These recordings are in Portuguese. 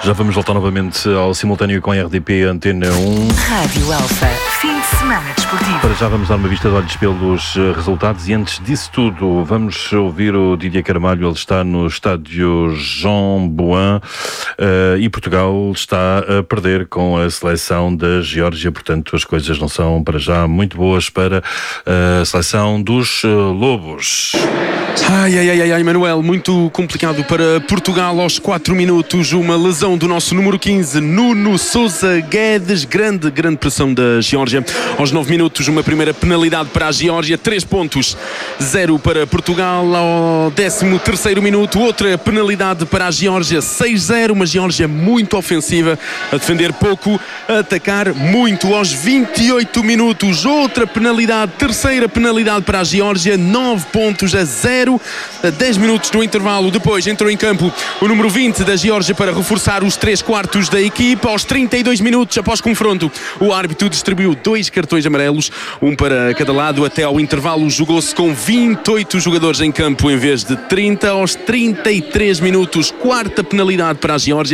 Já vamos voltar novamente ao simultâneo com a RDP Antena 1. Rádio Alfa, fim de semana desportivo. Para já vamos dar uma vista de olhos pelos resultados e antes disso tudo vamos ouvir o Didier Carvalho. Ele está no estádio Jean Bouin e Portugal está a perder com a seleção da Geórgia, portanto as coisas não são para já muito boas para a seleção dos Lobos. Ai, Manuel, muito complicado para Portugal aos 4 minutos, uma lesão do nosso número 15, Nuno Sousa Guedes, grande pressão da Geórgia. Aos 9 minutos, uma primeira penalidade para a Geórgia, 3 pontos, 0 para Portugal. Ao 13º minuto, outra penalidade para a Geórgia, 6-0, uma Geórgia muito ofensiva, a defender pouco, a atacar muito. Aos 28 minutos, outra penalidade, terceira penalidade para a Geórgia, 9-0. A 10 minutos do intervalo, depois entrou em campo o número 20 da Geórgia para reforçar os 3/4 da equipa. Aos 32 minutos, após confronto, o árbitro distribuiu 2 cartões amarelos, um para cada lado. Até ao intervalo jogou-se com 28 jogadores em campo em vez de 30. Aos 33 minutos, quarta penalidade para a Geórgia,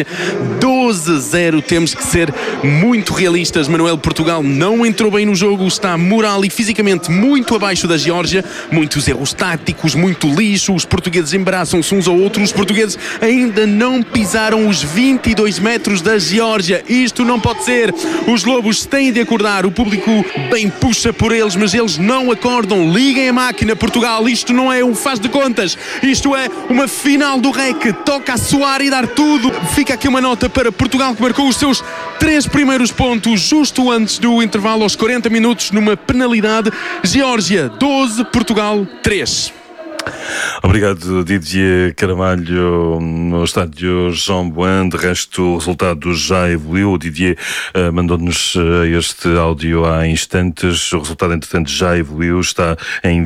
12-0. Temos que ser muito realistas, Manuel. Portugal não entrou bem no jogo, está moral e fisicamente muito abaixo da Geórgia, muitos erros táticos, muito lixo, os portugueses embaraçam-se uns ao outro, os portugueses ainda não pisaram os 22 metros da Geórgia. Isto não pode ser, os Lobos têm de acordar, o público bem puxa por eles, mas eles não acordam. Liguem a máquina, Portugal, isto não é um faz de contas, isto é uma final do REC, toca a suar e dar tudo. Fica aqui uma nota para Portugal, que marcou os seus 3 primeiros pontos justo antes do intervalo, aos 40 minutos, numa penalidade. Geórgia 12, Portugal 3. Obrigado, Didier Carvalho, no estádio Jean Bouin. De resto, o resultado já evoluiu. O Didier mandou-nos este áudio há instantes. O resultado, entretanto, já evoluiu. Está em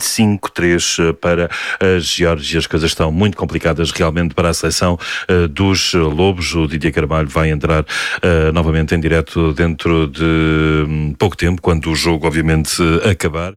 25-3 para a Geórgia. As coisas estão muito complicadas realmente para a seleção dos Lobos. O Didier Carvalho vai entrar novamente em direto dentro de pouco tempo, quando o jogo, obviamente, acabar.